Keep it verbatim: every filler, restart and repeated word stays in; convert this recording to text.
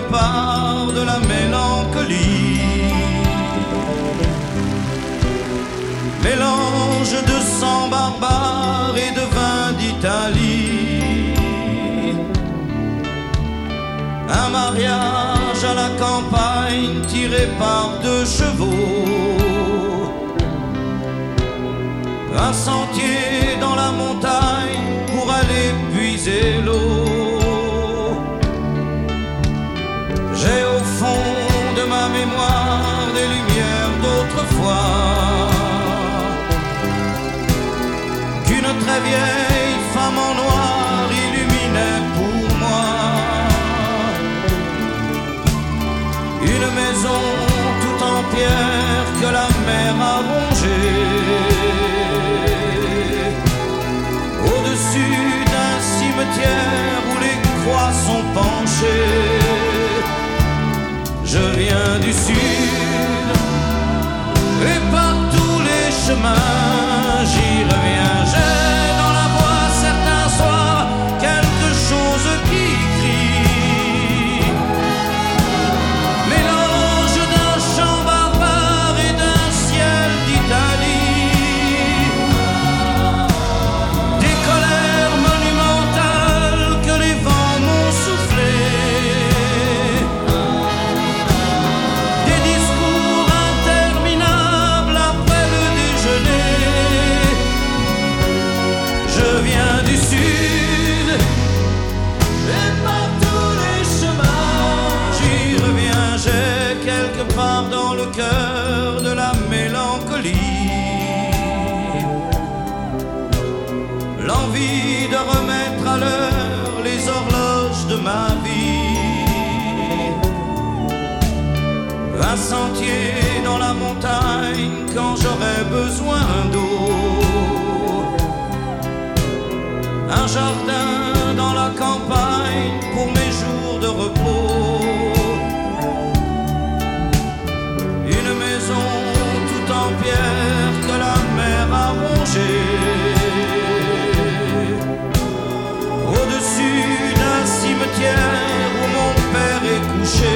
part de la mélancolie. Mélange de sang barbare et de vin d'Italie. Un mariage à la campagne tiré par deux chevaux. Un sentier dans la montagne pour aller puiser l'eau. J'ai au fond de ma mémoire des lumières d'autrefois qu'une très vieille femme en noir illuminait pour moi. Une maison tout en pierre que la mer a rongée. Au-dessus d'un cimetière où les croix sont penchées. Je viens du sud et par tous les chemins j'y reviens. J'ai dans la voix certains soirs quelque chose qui crie. Mélange d'un chant barbare et d'un ciel d'Italie. Des colères monumentales que les vents m'ont soufflées. Des discours interminables après le déjeuner. Je viens du sud et par tous les chemins j'y reviens. J'ai quelque part dans le cœur de la mélancolie l'envie de remettre à l'heure les horloges de ma vie. Un sentier dans la montagne quand j'aurai besoin d'eau. Un jardin dans la campagne pour mes jours de repos. Une maison tout en pierre que la mer a rongée. Au-dessus d'un cimetière où mon père est couché.